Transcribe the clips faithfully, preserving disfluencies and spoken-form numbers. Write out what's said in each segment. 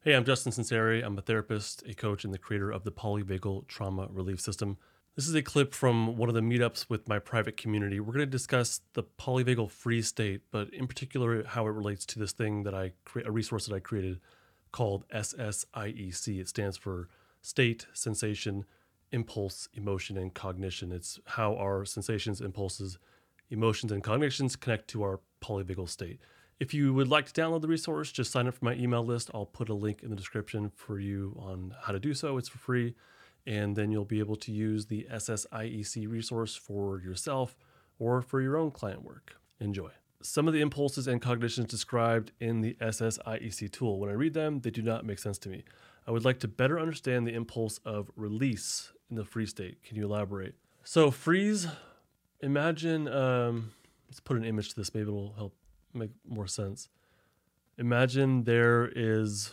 Hey, I'm Justin Sinceri. I'm a therapist, a coach, and the creator of the Polyvagal Trauma Relief System. This is a clip from one of the meetups with my private community. We're going to discuss the polyvagal freeze state, but in particular, how it relates to this thing that I create, a resource that I created called S S I E C. It stands for State, Sensation, Impulse, Emotion, and Cognition. It's how our sensations, impulses, emotions, and cognitions connect to our polyvagal state. If you would like to download the resource, just sign up for my email list. I'll put a link in the description for you on how to do so. It's for free. And then you'll be able to use the S S I E C resource for yourself or for your own client work. Enjoy. Some of the impulses and cognitions described in the S S I E C tool, when I read them, they do not make sense to me. I would like to better understand the impulse of release in the freeze state. Can you elaborate? So freeze, imagine, um, let's put an image to this. Maybe it'll help make more sense. Imagine there is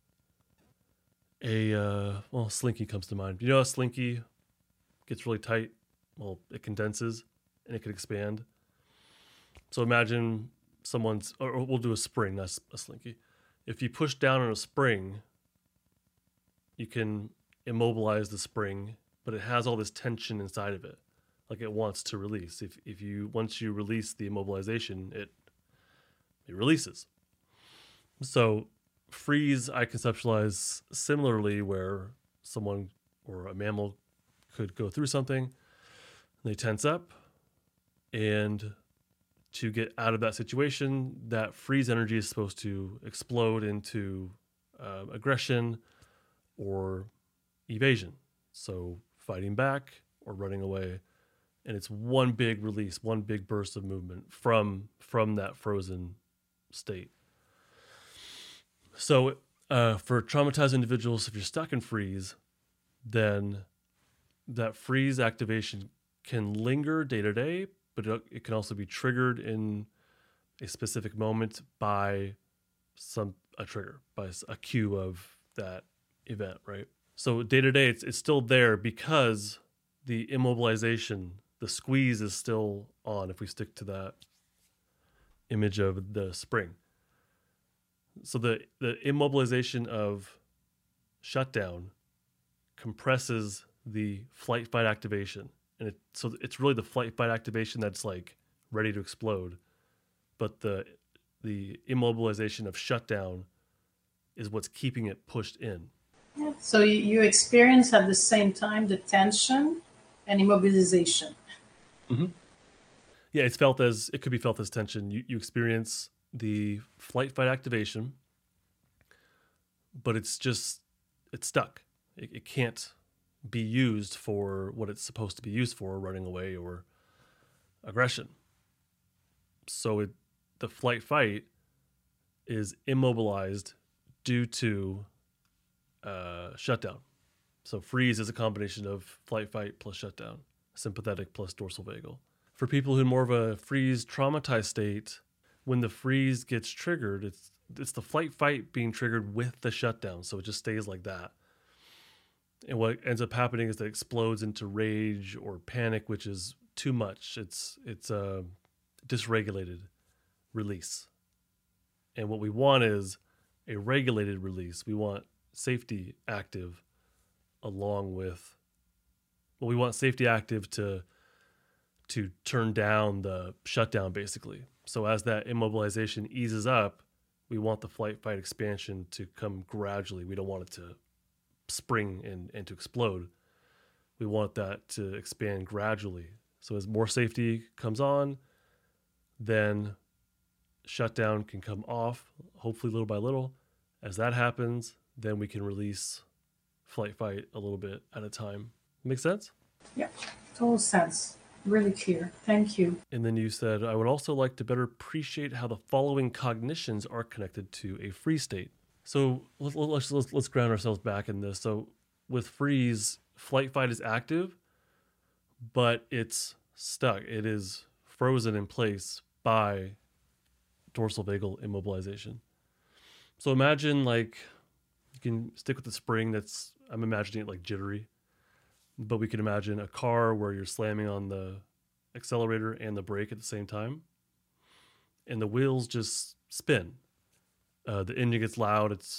a, uh, well, slinky comes to mind. You know, a slinky gets really tight. Well, it condenses and it can expand. So imagine someone's, or we'll do a spring, not a slinky. If you push down on a spring, you can immobilize the spring, but it has all this tension inside of it, like it wants to release. If if you once you release the immobilization, it it releases. So freeze, I conceptualize similarly, where someone or a mammal could go through something, they tense up, and to get out of that situation, that freeze energy is supposed to explode into uh, aggression or evasion. So fighting back or running away. And it's one big release, one big burst of movement from from that frozen state. So uh, for traumatized individuals, if you're stuck in freeze, then that freeze activation can linger day to day, but it, it can also be triggered in a specific moment by some a trigger, by a cue of that event, right? So day to day, it's it's still there because the immobilization, the squeeze is still on. If we stick to that image of the spring, so the the immobilization of shutdown compresses the flight fight activation, and it so it's really the flight fight activation that's like ready to explode, but the the immobilization of shutdown is what's keeping it pushed in. Yeah. So you, you experience at the same time the tension and immobilization. Mm-hmm. Yeah, it's felt as it could be felt as tension. You you experience the flight fight activation, but it's just it's stuck. It, it can't be used for what it's supposed to be used for, running away or aggression. So it the flight fight is immobilized due to uh, shutdown. So freeze is a combination of flight fight plus shutdown, sympathetic plus dorsal vagal. For people who are more of a freeze traumatized state, when the freeze gets triggered, it's it's the flight fight being triggered with the shutdown. So it just stays like that. And what ends up happening is that it explodes into rage or panic, which is too much. It's it's a dysregulated release. And what we want is a regulated release. We want safety active along with, well, we want safety active to to turn down the shutdown, basically. So as that immobilization eases up, we want the flight fight expansion to come gradually. We don't want it to spring and, and to explode. We want that to expand gradually. So as more safety comes on, then shutdown can come off, hopefully little by little. As that happens, then we can release flight fight a little bit at a time. Make sense? Yeah, total sense. Really clear. Thank you. And then you said, I would also like to better appreciate how the following cognitions are connected to a freeze state. So let's, let's, let's, let's ground ourselves back in this. So with freeze, flight fight is active, but it's stuck. It is frozen in place by dorsal vagal immobilization. So imagine like, you can stick with the spring that's, I'm imagining it like jittery, but we can imagine a car where you're slamming on the accelerator and the brake at the same time, and the wheels just spin. Uh, the engine gets loud. It's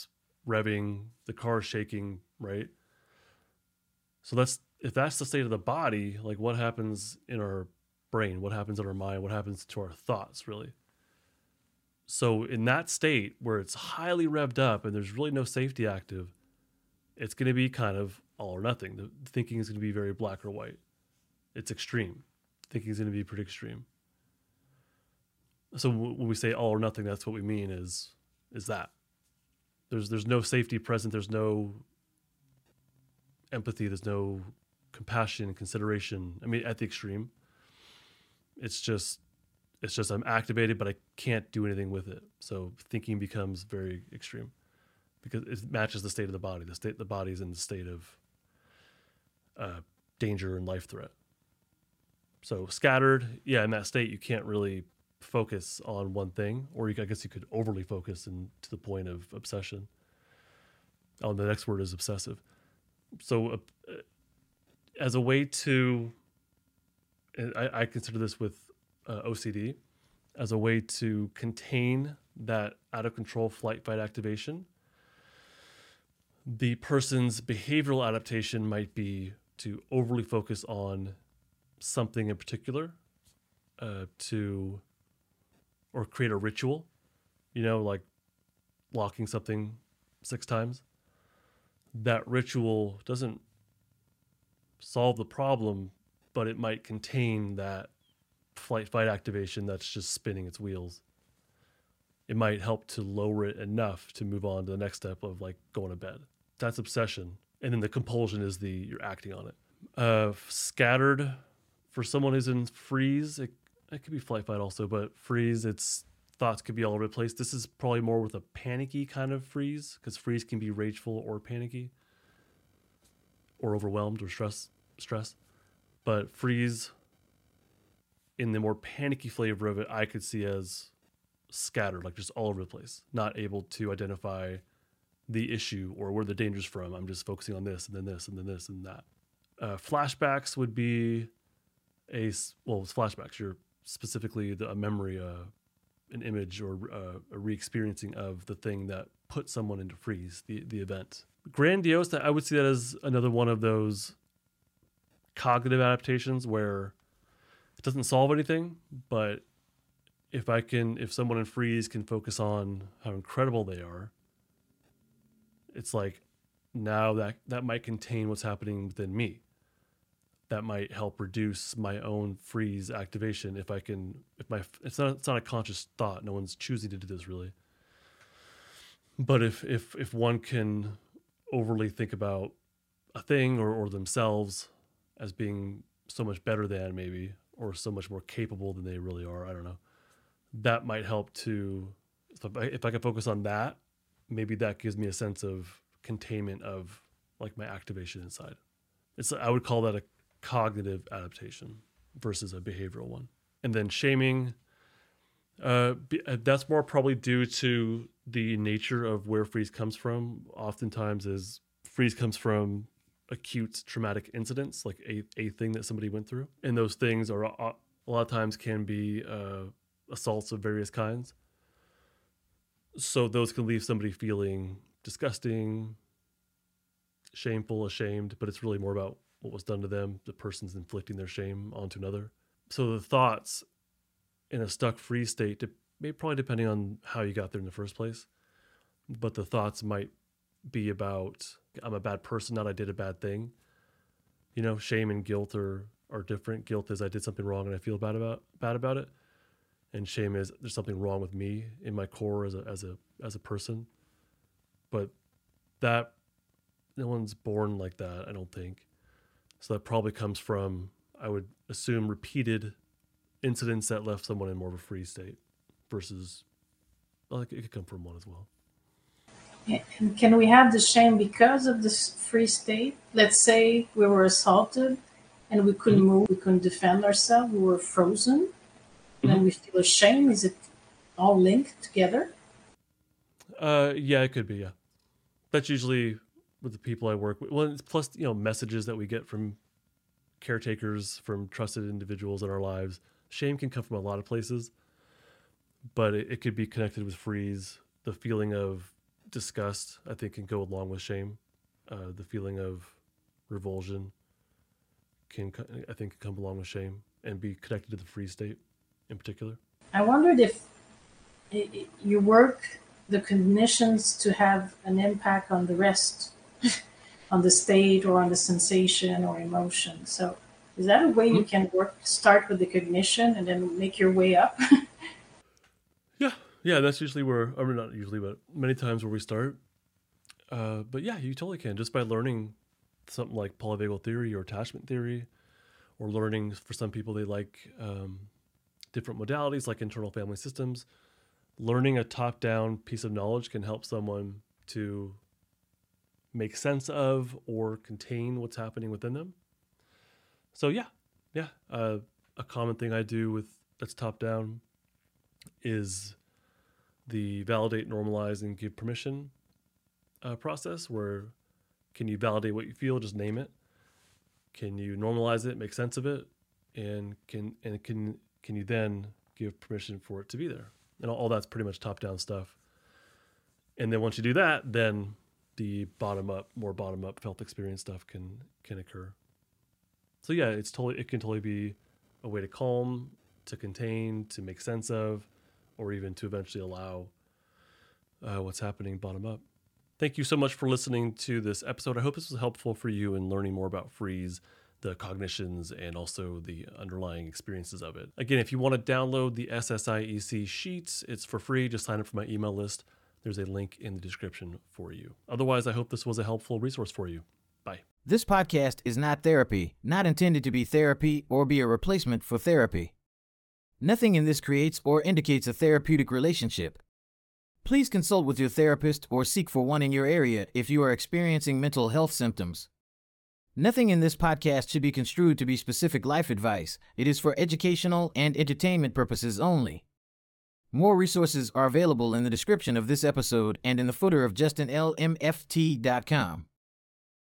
revving, the car is shaking, right? So that's if that's the state of the body, like what happens in our brain, what happens in our mind, what happens to our thoughts, really. So in that state where it's highly revved up and there's really no safety active, it's going to be kind of all or nothing. The thinking is going to be very black or white. It's extreme. Thinking is going to be pretty extreme. So when we say all or nothing, that's what we mean is is that there's there's no safety present. There's no empathy. There's no compassion, consideration. I mean, at the extreme, it's just it's just I'm activated, but I can't do anything with it. So thinking becomes very extreme because it matches the state of the body. The state the body is in the state of uh, danger and life threat. So scattered, yeah, in that state, you can't really focus on one thing, or you, I guess you could overly focus and to the point of obsession. Oh, the next word is obsessive. So uh, as a way to, I, I consider this with uh, O C D, as a way to contain that out of control flight fight activation, the person's behavioral adaptation might be to overly focus on something in particular, uh, to or create a ritual, you know, like locking something six times. That ritual doesn't solve the problem, but it might contain that flight fight activation that's just spinning its wheels. It might help to lower it enough to move on to the next step of like going to bed. That's obsession. And then the compulsion is the you're acting on it. Uh, scattered, for someone who's in freeze, it, it could be flight fight also, but freeze, it's thoughts could be all over the place. This is probably more with a panicky kind of freeze, because freeze can be rageful or panicky, or overwhelmed or stress. Stress, but freeze, in the more panicky flavor of it, I could see as scattered, like just all over the place, not able to identify the issue or where the danger's from. I'm just focusing on this and then this and then this and that. Uh, flashbacks would be a well, it's flashbacks. You're specifically the, a memory, uh, an image, or uh, a re-experiencing of the thing that put someone into freeze, the the event. Grandiose, I would see that as another one of those cognitive adaptations where it doesn't solve anything, but if I can, if someone in freeze can focus on how incredible they are, it's like now that that might contain what's happening within me. That might help reduce my own freeze activation if I can, if my, it's not, it's not a conscious thought. No one's choosing to do this really. But if, if, if one can overly think about a thing or, or themselves as being so much better than maybe, or so much more capable than they really are, I don't know, that might help to, if I, if I can focus on that, maybe that gives me a sense of containment of like my activation inside. It's, I would call that a cognitive adaptation versus a behavioral one. And then shaming, uh, be, uh, that's more probably due to the nature of where freeze comes from. Oftentimes is freeze comes from acute traumatic incidents, like a, a thing that somebody went through. And those things are uh, a lot of times can be uh, assaults of various kinds. So those can leave somebody feeling disgusting, shameful, ashamed, but it's really more about what was done to them. The person's inflicting their shame onto another. So the thoughts in a stuck freeze state, may probably depending on how you got there in the first place, but the thoughts might be about, I'm a bad person, not I did a bad thing. You know, shame and guilt are, are different. Guilt is I did something wrong and I feel bad about bad about it. And shame is there's something wrong with me in my core as a as a as a person. But that no one's born like that, I don't think. So that probably comes from, I would assume, repeated incidents that left someone in more of a freeze state versus, well, it could come from one as well. And can we have the shame because of this free state? Let's say we were assaulted and we couldn't mm-hmm. move, we couldn't defend ourselves, we were frozen, mm-hmm. and then we feel shame. Is it all linked together? Uh, yeah, it could be, yeah. That's usually with the people I work with. Well, it's plus, you know, messages that we get from caretakers, from trusted individuals in our lives. Shame can come from a lot of places, but it, it could be connected with freeze, the feeling of disgust, I think, can go along with shame. Uh, the feeling of revulsion can, I think, come along with shame and be connected to the freeze state in particular. I wondered if i- i- your work, the conditions to have an impact on the rest, on the state or on the sensation or emotion. So, is that a way you Mhm. can work? Start with the cognition and then make your way up. Yeah, yeah, that's usually where, I mean, not usually, but many times where we start. Uh, but yeah, you totally can just by learning something like polyvagal theory or attachment theory, or learning for some people they like um, different modalities like internal family systems. Learning a top-down piece of knowledge can help someone to make sense of or contain what's happening within them. So yeah, yeah, uh, a common thing I do with that's top-down is the validate, normalize, and give permission uh, process, where can you validate what you feel, just name it. Can you normalize it, make sense of it, and can and can can you then give permission for it to be there? And all, all that's pretty much top-down stuff. And then once you do that, then the bottom-up, more bottom-up felt experience stuff can can occur. So yeah, it's totally it can totally be a way to calm, to contain, to make sense of, or even to eventually allow uh, what's happening bottom up. Thank you so much for listening to this episode. I hope this was helpful for you in learning more about freeze, the cognitions, and also the underlying experiences of it. Again, if you want to download the S S I E C sheets, it's for free. Just sign up for my email list. There's a link in the description for you. Otherwise, I hope this was a helpful resource for you. Bye. This podcast is not therapy, not intended to be therapy or be a replacement for therapy. Nothing in this creates or indicates a therapeutic relationship. Please consult with your therapist or seek for one in your area if you are experiencing mental health symptoms. Nothing in this podcast should be construed to be specific life advice. It is for educational and entertainment purposes only. More resources are available in the description of this episode and in the footer of justin l m f t dot com.